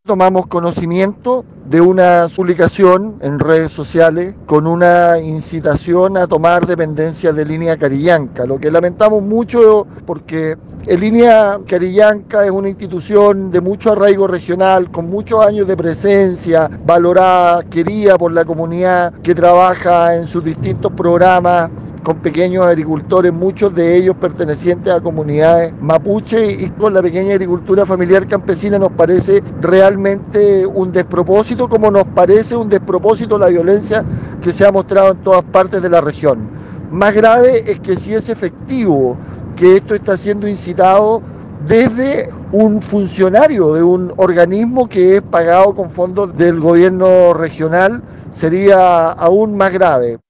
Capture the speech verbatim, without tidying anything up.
tomamos conocimiento de una publicación en redes sociales con una incitación a tomar dependencia de Línea Carillanca, lo que lamentamos mucho porque Línea Carillanca es una institución de mucho arraigo regional, con muchos años de presencia, valorada, querida por la comunidad, que trabaja en sus distintos programas con pequeños agricultores, muchos de ellos pertenecientes a comunidades mapuche, y con la pequeña agricultura familiar campesina nos parece realmente un despropósito, como nos parece un despropósito la violencia que se ha mostrado en todas partes de la región. Más grave es que si es efectivo que esto está siendo incitado desde un funcionario de un organismo que es pagado con fondos del gobierno regional, sería aún más grave.